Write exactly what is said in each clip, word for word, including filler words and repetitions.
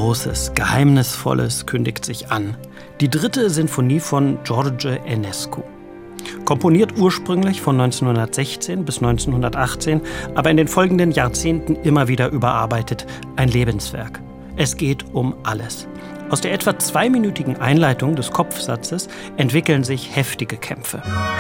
Großes, Geheimnisvolles kündigt sich an. Die dritte Sinfonie von George Enescu. Komponiert ursprünglich von neunzehnhundertsechzehn bis neunzehnhundertachtzehn, aber in den folgenden Jahrzehnten immer wieder überarbeitet. Ein Lebenswerk. Es geht um alles. Aus der etwa zweiminütigen Einleitung des Kopfsatzes entwickeln sich heftige Kämpfe.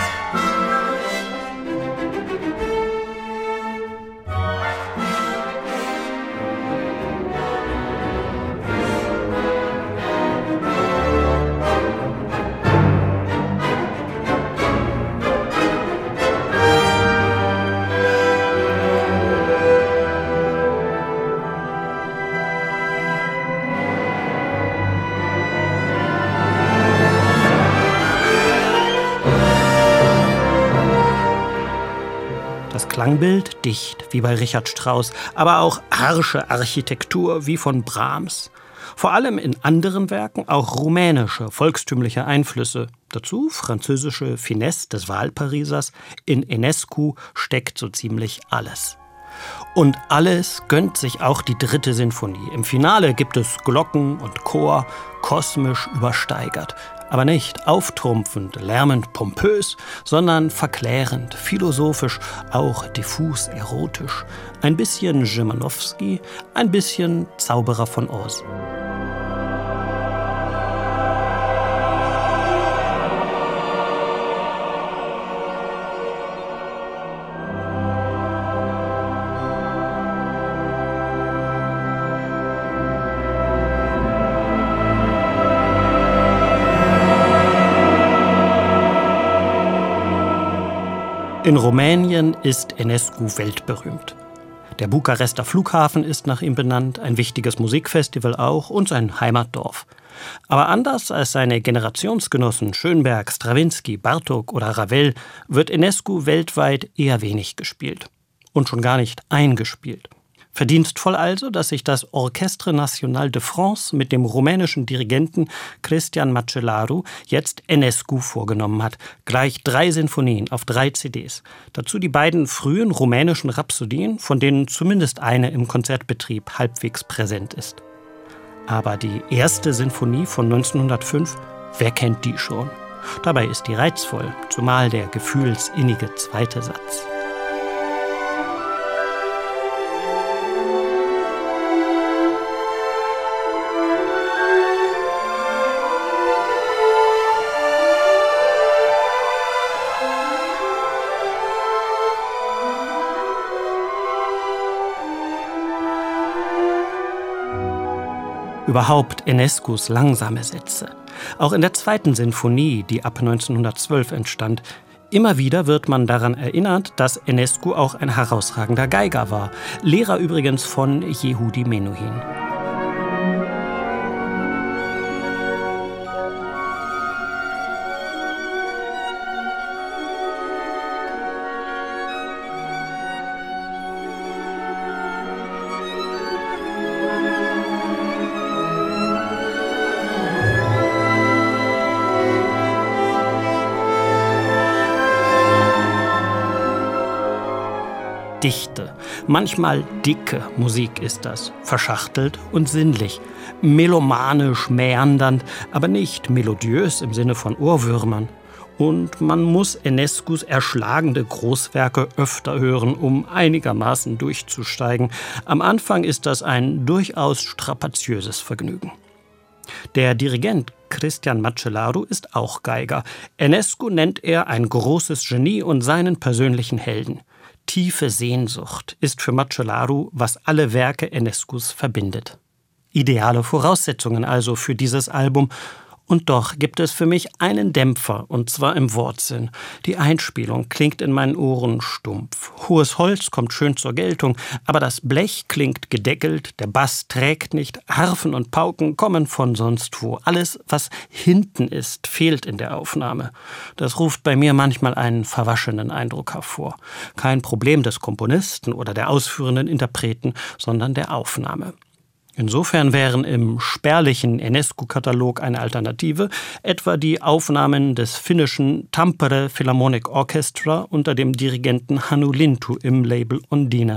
Das Klangbild dicht, wie bei Richard Strauss, aber auch harsche Architektur, wie von Brahms. Vor allem in anderen Werken auch rumänische, volkstümliche Einflüsse. Dazu französische Finesse des Wahlparisers. In Enescu steckt so ziemlich alles. Und alles gönnt sich auch die dritte Sinfonie. Im Finale gibt es Glocken und Chor, kosmisch übersteigert. Aber nicht auftrumpfend, lärmend, pompös, sondern verklärend, philosophisch, auch diffus erotisch. Ein bisschen Szymanowski, ein bisschen Zauberer von Oz. In Rumänien ist Enescu weltberühmt. Der Bukarester Flughafen ist nach ihm benannt, ein wichtiges Musikfestival auch und sein Heimatdorf. Aber anders als seine Generationsgenossen Schönberg, Strawinsky, Bartók oder Ravel wird Enescu weltweit eher wenig gespielt. Und schon gar nicht eingespielt. Verdienstvoll also, dass sich das Orchestre National de France mit dem rumänischen Dirigenten Cristian Macelaru jetzt Enescu vorgenommen hat. Gleich drei Sinfonien auf drei C Ds. Dazu die beiden frühen rumänischen Rhapsodien, von denen zumindest eine im Konzertbetrieb halbwegs präsent ist. Aber die erste Sinfonie von neunzehnhundertfünf, wer kennt die schon? Dabei ist die reizvoll, zumal der gefühlsinnige zweite Satz. Überhaupt Enescus langsame Sätze. Auch in der zweiten Sinfonie, die ab neunzehnhundertzwölf entstand, immer wieder wird man daran erinnert, dass Enescu auch ein herausragender Geiger war. Lehrer übrigens von Yehudi Menuhin. Dichte, manchmal dicke Musik ist das, verschachtelt und sinnlich, melomanisch, mäandernd, aber nicht melodiös im Sinne von Ohrwürmern. Und man muss Enescus erschlagende Großwerke öfter hören, um einigermaßen durchzusteigen. Am Anfang ist das ein durchaus strapaziöses Vergnügen. Der Dirigent Cristian Macelaru ist auch Geiger. Enescu nennt er ein großes Genie und seinen persönlichen Helden. Tiefe Sehnsucht ist für Macelaru, was alle Werke Enescus verbindet. Ideale Voraussetzungen also für dieses Album. Und doch gibt es für mich einen Dämpfer, und zwar im Wortsinn. Die Einspielung klingt in meinen Ohren stumpf. Hohes Holz kommt schön zur Geltung, aber das Blech klingt gedeckelt, der Bass trägt nicht, Harfen und Pauken kommen von sonst wo. Alles, was hinten ist, fehlt in der Aufnahme. Das ruft bei mir manchmal einen verwaschenen Eindruck hervor. Kein Problem des Komponisten oder der ausführenden Interpreten, sondern der Aufnahme. Insofern wären im spärlichen Enescu-Katalog eine Alternative etwa die Aufnahmen des finnischen Tampere Philharmonic Orchestra unter dem Dirigenten Hannu Lintu im Label Ondine.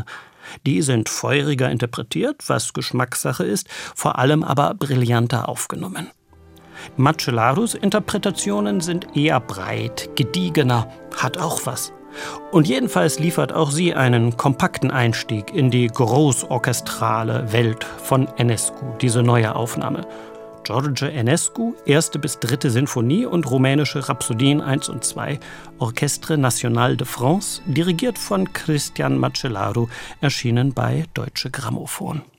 Die sind feuriger interpretiert, was Geschmackssache ist, vor allem aber brillanter aufgenommen. Macelarus Interpretationen sind eher breit, gediegener, hat auch was. Und jedenfalls liefert auch sie einen kompakten Einstieg in die großorchestrale Welt von Enescu, diese neue Aufnahme. George Enescu, erste bis dritte Sinfonie und rumänische Rhapsodien eins und zwei, Orchestre National de France, dirigiert von Cristian Macelaru, erschienen bei Deutsche Grammophon.